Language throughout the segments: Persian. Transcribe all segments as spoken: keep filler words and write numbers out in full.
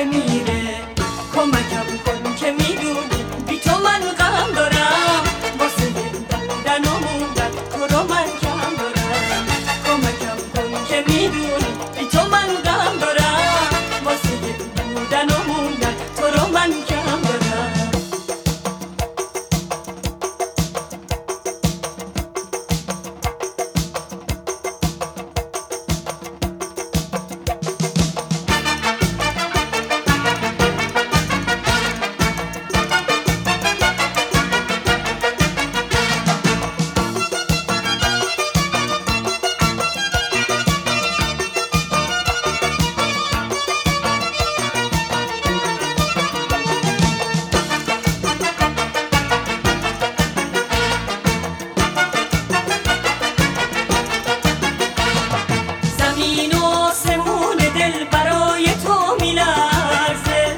بمیره. کمکم کن که میدونی بی تو من غم دارم، واسه بودن و موندن تو رو من کم دارم. کمکم کن که میدونی بی تو من غم دارم، واسه بودن و موندن تو رو من کم دارم. زمین و آسمون دل برای تو میلرزه،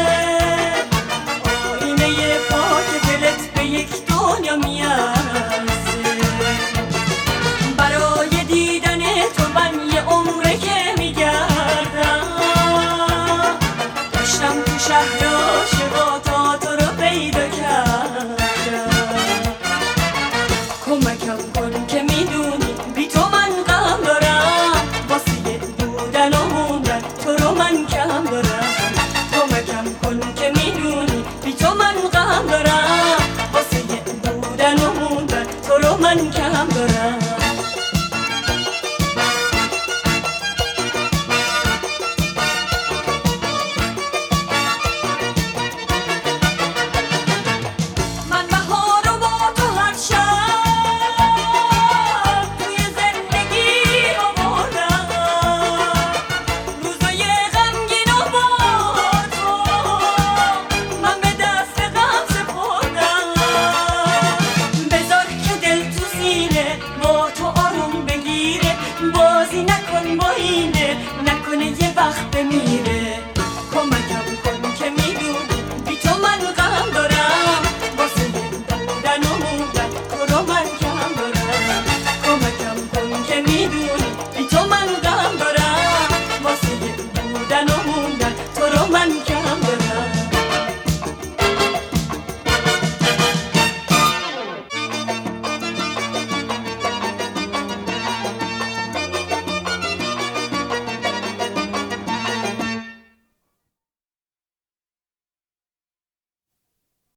آینه پاک دلت به یک دنیا میارزه. برای دیدن تو من یه عمره که میگردم، داشتم تو شهر عاشقا تا تو رو پیدا کردم. کمکم کن که میدونی بی تو من غم دارم، واسه بودن و موندن تو رو من کم دارم. کمکم کن که میدونی بی تو من غم دارم، واسه بودن و موندن تو رو من کم دارم. من بهار رو با تو هر شب توی زندگی آوردم، روزای غمگین رو با تو من به دست غم سپردم. بذار که دل تو سینه با تو آروم بگیره، بازی نکن با اینه، نکنه یه وقت بمیره. کمکم کن که میدونی بی تو من غم دارم، واسه بودن و موندن تو رو من کم دارم. کمکم کن که میدونی